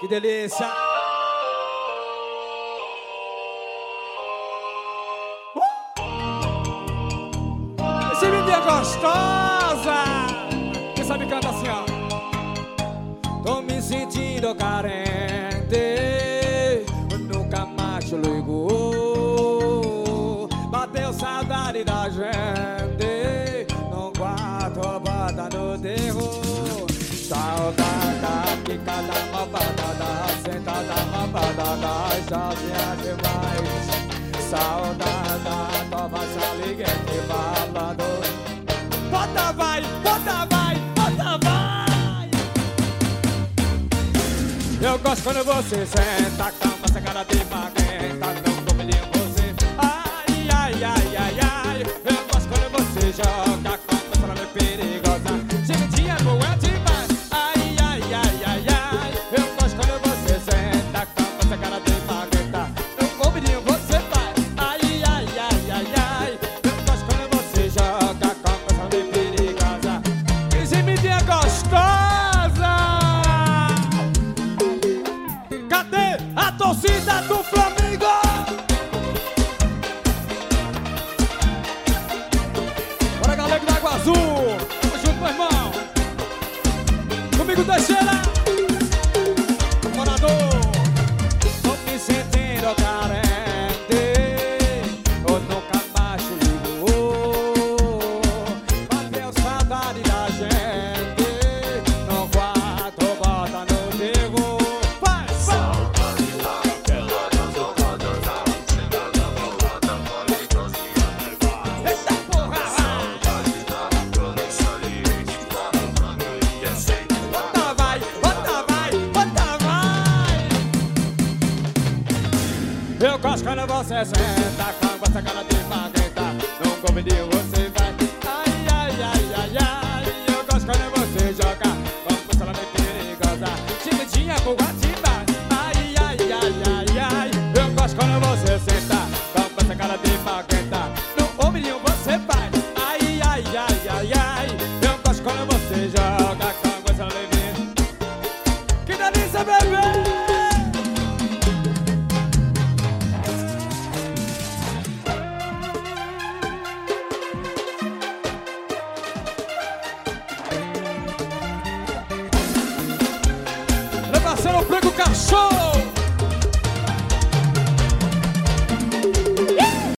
Que delícia! Esse menino é gostosa! Quem sabe canta assim, ó. Tô me sentindo carente, nunca mais te ligou. Bateu saudade da gente, no quarto bota no terror. Saudade que cada malvada, sentada malvada, sozinha demais. Saudade, toma essa liguete falando. Bota vai, bota vai, bota vai. Eu gosto quando você senta, calma, essa cara de maguenta, não comelinho você. Ai, ai, ai, ai, ai. Eu gosto quando você joga, calma, essa cara é perigosa. Chiquitinha boa demais. Ai, ai, ai, ai, ai. Eu gosto quando você senta, calma, essa cara de maguenta, não comelinho você vai. Ai, ai, ai, ai, ai. Eu gosto quando você joga, calma, essa cara é perigosa. Esse menino é gostosa. Cadê a torcida do Flamengo? Bora, galera do Água Azul. Tamo junto, meu irmão. Comigo, Teixeira. Morador. Tô me sentindo carente, eu nunca mais te ligou. Bateu saudade da gente, no quarto bota no terror. Vai, vai! Eita porra! Bota vai, bota vai, bota vai! Eu gosto quando você senta, com essa cara de maguenta, num convidinho você vai. Ai, ai, ai, ai, ai. Eu gosto quando você joga, vamos ela é perigosa. Chiquitinha boa demais. Ai, ai, ai, ai, ai. Eu gosto quando você senta, com essa cara de maguenta, num convidinho você vai. Ai, ai, ai, ai, ai. Eu gosto quando você joga, com essa levinha. Que delícia, bebê! Meu parceiro, Prego Cachorro.